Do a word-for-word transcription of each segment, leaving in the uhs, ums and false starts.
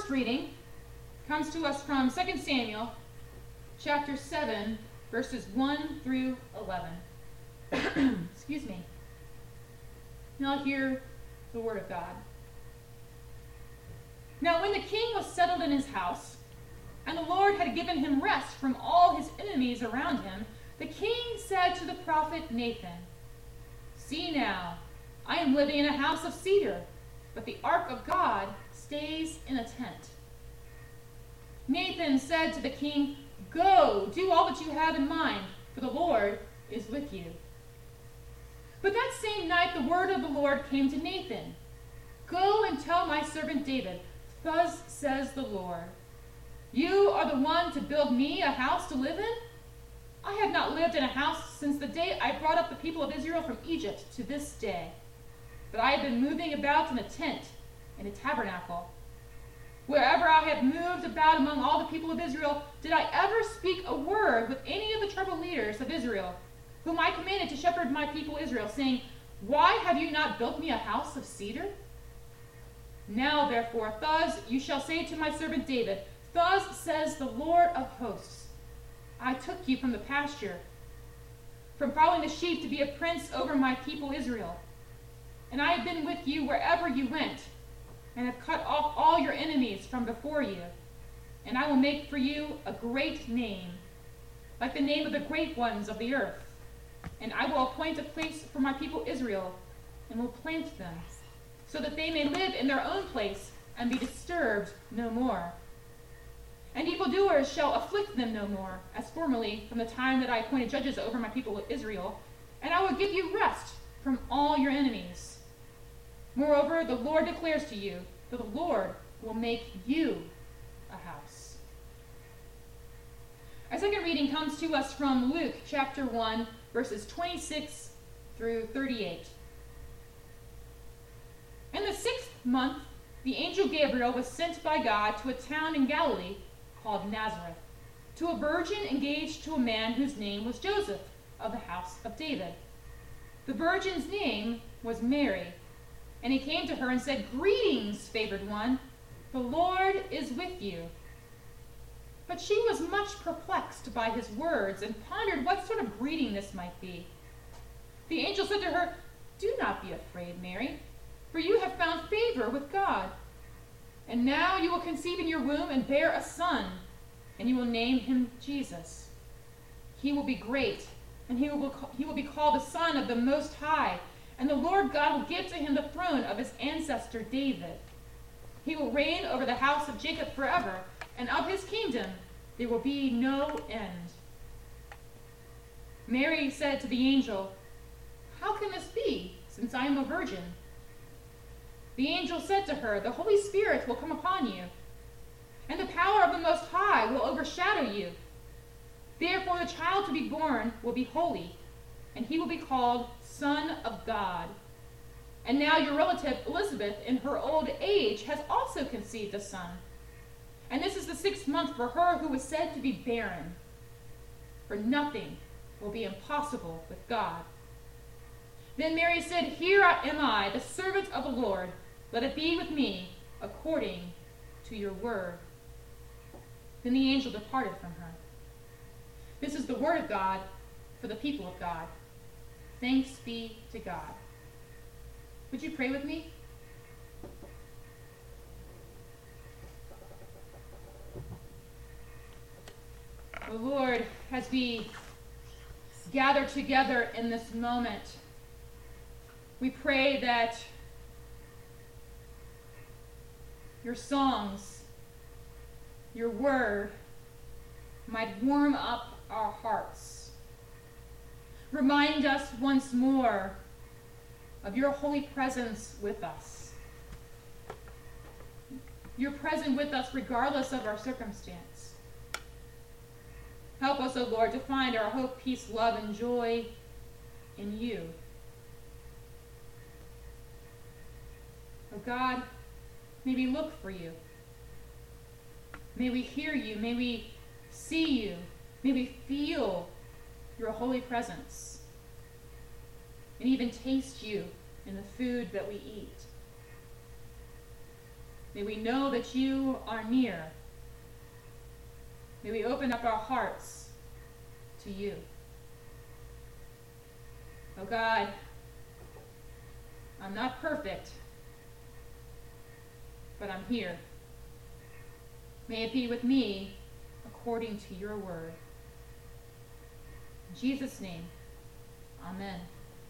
first reading comes to us from Second Samuel chapter seven, verses one through eleven. Excuse me. Now hear the word of God. Now when the king was settled in his house, and the Lord had given him rest from all his enemies around him, the king said to the prophet Nathan, "See now, I am living in a house of cedar, but the ark of God stays in a tent." Nathan said to the king, "Go, do all that you have in mind, for the Lord is with you." But that same night the word of the Lord came to Nathan. "Go and tell my servant David, thus says the Lord, you are the one to build me a house to live in? I have not lived in a house since the day I brought up the people of Israel from Egypt to this day, but I have been moving about in a tent, in a tabernacle. Wherever I have moved about among all the people of Israel, did I ever speak a word with any of the tribal leaders of Israel, whom I commanded to shepherd my people Israel, saying, why have you not built me a house of cedar? Now, therefore, thus you shall say to my servant David, thus says the Lord of hosts, I took you from the pasture, from following the sheep to be a prince over my people Israel. And I have been with you wherever you went, and have cut off all your enemies from before you. And I will make for you a great name, like the name of the great ones of the earth. And I will appoint a place for my people Israel, and will plant them, so that they may live in their own place, and be disturbed no more. And evildoers shall afflict them no more, as formerly from the time that I appointed judges over my people Israel, and I will give you rest from all your enemies. Moreover, the Lord declares to you that the Lord will make you a house." Our second reading comes to us from Luke chapter one, verses twenty-six through thirty-eight. In the sixth month, the angel Gabriel was sent by God to a town in Galilee called Nazareth, to a virgin engaged to a man whose name was Joseph, of the house of David. The virgin's name was Mary. And he came to her and said, "Greetings, favored one, the Lord is with you." But she was much perplexed by his words and pondered what sort of greeting this might be. The angel said to her, "Do not be afraid, Mary, for you have found favor with God. And now you will conceive in your womb and bear a son, and you will name him Jesus. He will be great, and he will, he will be called the Son of the Most High, and the Lord God will give to him the throne of his ancestor David. He will reign over the house of Jacob forever, and of his kingdom there will be no end." Mary said to the angel, "How can this be, since I am a virgin?" The angel said to her, "The Holy Spirit will come upon you, and the power of the Most High will overshadow you. Therefore the child to be born will be holy, and he will be called Son of God. And now your relative Elizabeth, in her old age, has also conceived a son. And this is the sixth month for her who was said to be barren. For nothing will be impossible with God." Then Mary said, "Here am I, the servant of the Lord. Let it be with me according to your word." Then the angel departed from her. This is the word of God for the people of God. Thanks be to God. Would you pray with me? Oh Lord, as we gather together in this moment, we pray that your songs, your word, might warm up our hearts. Remind us once more of your holy presence with us. You're present with us regardless of our circumstance. Help us, O Lord, to find our hope, peace, love, and joy in you. O God, may we look for you. May we hear you. May we see you. May we feel your holy presence, and even taste you in the food that we eat. May we know that you are near. May we open up our hearts to you. Oh God, I'm not perfect, but I'm here. May it be with me according to your word. In Jesus' name, amen.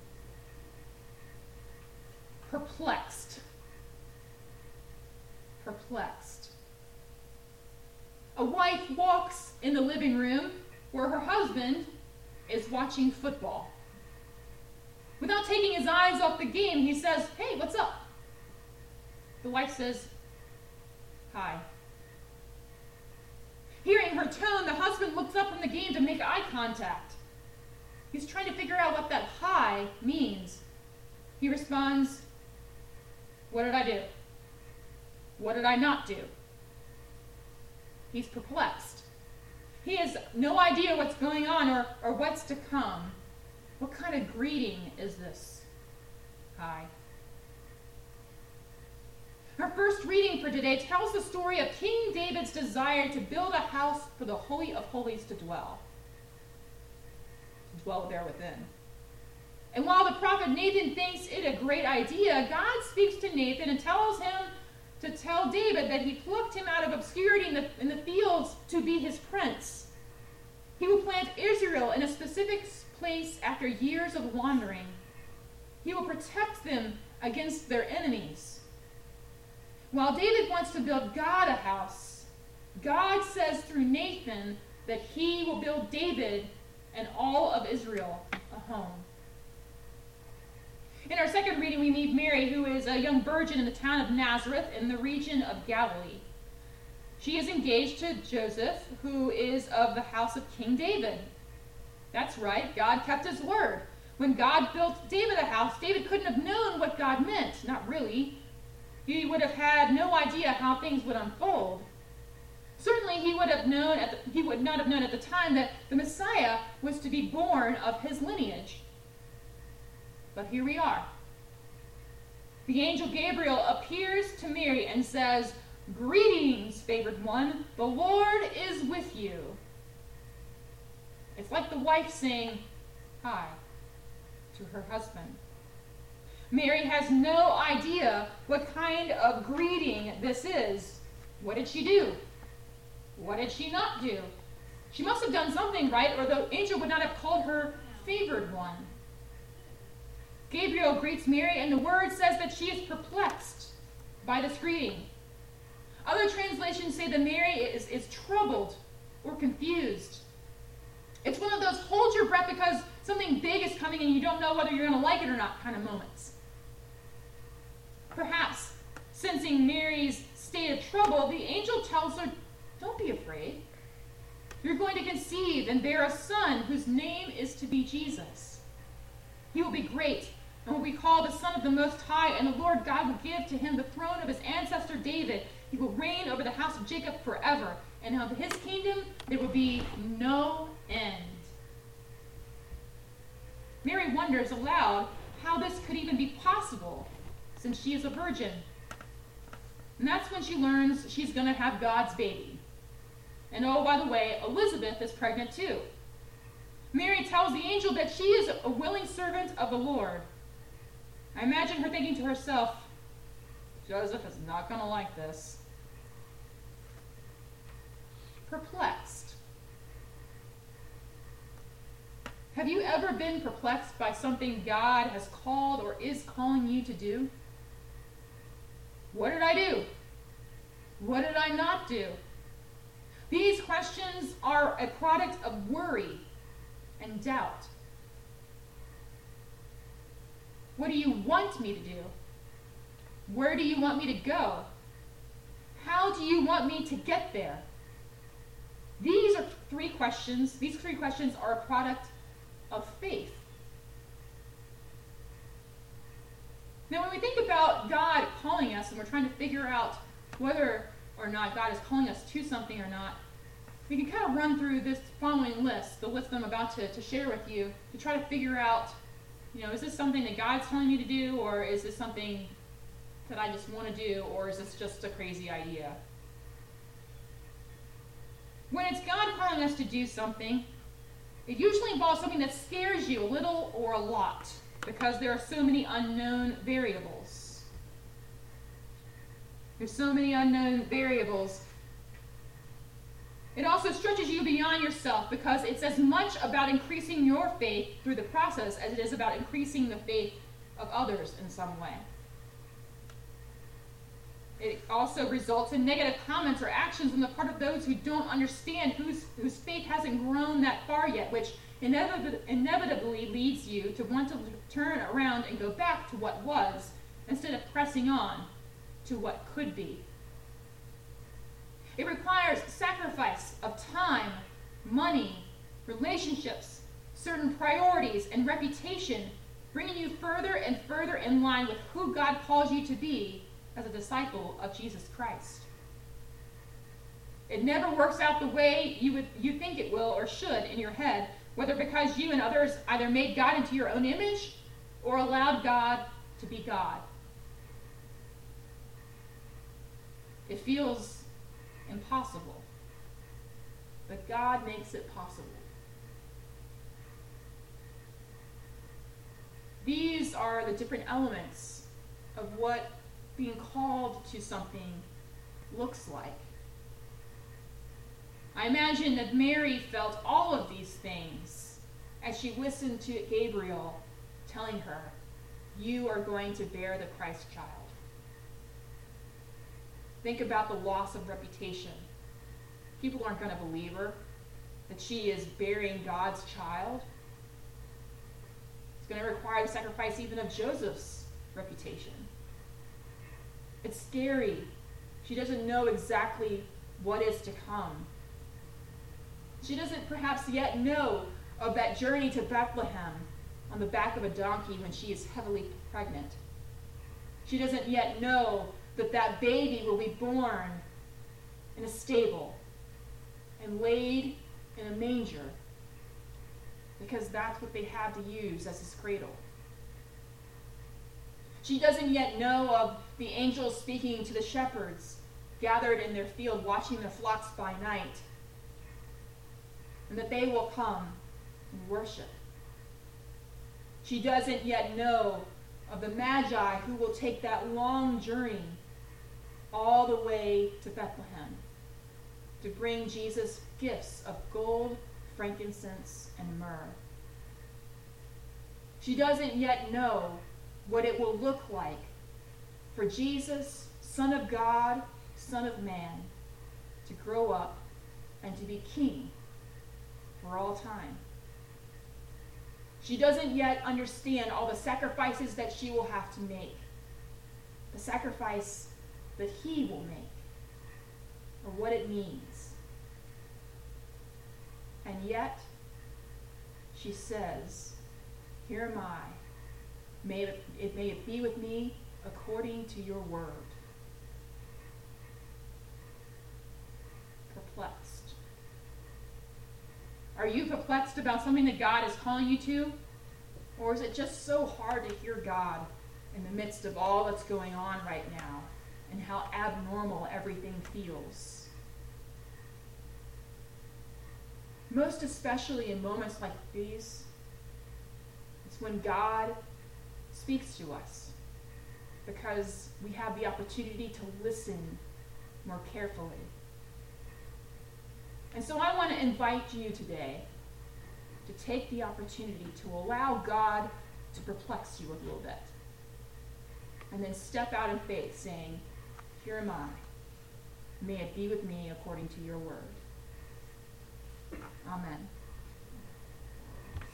Perplexed. Perplexed. A wife walks in the living room where her husband is watching football. Without taking his eyes off the game, he says, "Hey, what's up?" The wife says, "Hi." Hearing her tone, the husband looks up from the game to make eye contact. He's trying to figure out what that hi means. He responds, "What did I do? What did I not do?" He's perplexed. He has no idea what's going on or, or what's to come. What kind of greeting is this? Hi. Our first reading for today tells the story of King David's desire to build a house for the Holy of Holies to dwell. To dwell there within. And while the prophet Nathan thinks it a great idea, God speaks to Nathan and tells him to tell David that he plucked him out of obscurity in the, in the fields to be his prince. He will plant Israel in a specific place after years of wandering. He will protect them against their enemies. While David wants to build God a house, God says through Nathan that he will build David and all of Israel a home. In our second reading, we meet Mary, who is a young virgin in the town of Nazareth in the region of Galilee. She is engaged to Joseph, who is of the house of King David. That's right, God kept his word. When God built David a house, David couldn't have known what God meant. Not really. He would have had no idea how things would unfold. Certainly, he would have known at the, he would not have known at the time that the Messiah was to be born of his lineage. But here we are. The angel Gabriel appears to Mary and says, "Greetings, favored one, the Lord is with you." It's like the wife saying hi to her husband. Mary has no idea what kind of greeting this is. What did she do? What did she not do? She must have done something right, or the angel would not have called her favored one. Gabriel greets Mary, and the word says that she is perplexed by this greeting. Other translations say that Mary is, is troubled or confused. It's one of those hold your breath because something big is coming and you don't know whether you're going to like it or not kind of moments. Perhaps, sensing Mary's state of trouble, the angel tells her, "Don't be afraid. You're going to conceive and bear a son whose name is to be Jesus. He will be great and will be called the Son of the Most High, and the Lord God will give to him the throne of his ancestor David. He will reign over the house of Jacob forever, and of his kingdom there will be no end." Mary wonders aloud how this could even be possible, since she is a virgin. And that's when she learns she's going to have God's baby. And oh, by the way, Elizabeth is pregnant too. Mary tells the angel that she is a willing servant of the Lord. I imagine her thinking to herself, Joseph is not going to like this. Perplexed. Have you ever been perplexed by something God has called or is calling you to do? What did I do? What did I not do? These questions are a product of worry and doubt. What do you want me to do? Where do you want me to go? How do you want me to get there? These are three questions. These three questions are a product of faith. Now, when we think about God calling us and we're trying to figure out whether or not God is calling us to something or not, we can kind of run through this following list, the list I'm about to, to share with you, to try to figure out, you know, is this something that God's telling me to do, or is this something that I just want to do, or is this just a crazy idea? When it's God calling us to do something, it usually involves something that scares you a little or a lot, because there are so many unknown variables. There's so many unknown variables. It also stretches you beyond yourself, because it's as much about increasing your faith through the process as it is about increasing the faith of others in some way. It also results in negative comments or actions on the part of those who don't understand, whose, whose faith hasn't grown that far yet, which inevitably, inevitably leads you to want to turn around and go back to what was, instead of pressing on to what could be. It requires sacrifice of time, money, relationships, certain priorities, and reputation, bringing you further and further in line with who God calls you to be as a disciple of Jesus Christ. It never works out the way you would you think it will or should in your head, whether because you and others either made God into your own image or allowed God to be God. It feels impossible, but God makes it possible. These are the different elements of what being called to something looks like. I imagine that Mary felt all of these things as she listened to Gabriel telling her, "You are going to bear the Christ child." Think about the loss of reputation. People aren't going to believe her that she is bearing God's child. It's going to require the sacrifice even of Joseph's reputation. It's scary. She doesn't know exactly what is to come. She doesn't perhaps yet know of that journey to Bethlehem on the back of a donkey when she is heavily pregnant. She doesn't yet know that that baby will be born in a stable and laid in a manger, because that's what they had to use as his cradle. She doesn't yet know of the angels speaking to the shepherds gathered in their field watching their flocks by night, and that they will come and worship. She doesn't yet know of the Magi who will take that long journey all the way to Bethlehem to bring Jesus gifts of gold, frankincense, and myrrh. She doesn't yet know what it will look like for Jesus, Son of God, Son of Man, to grow up and to be king for all time. She doesn't yet understand all the sacrifices that she will have to make, the sacrifice that he will make, or what it means. And yet, she says, "Here am I. May it, it, may it be with me according to your word." Perplexed. Are you perplexed about something that God is calling you to? Or is it just so hard to hear God in the midst of all that's going on right now and how abnormal everything feels? Most especially in moments like these, it's when God speaks to us, because we have the opportunity to listen more carefully. And so I want to invite you today to take the opportunity to allow God to perplex you a little bit. And then step out in faith saying, "Here am I. May it be with me according to your word." Amen.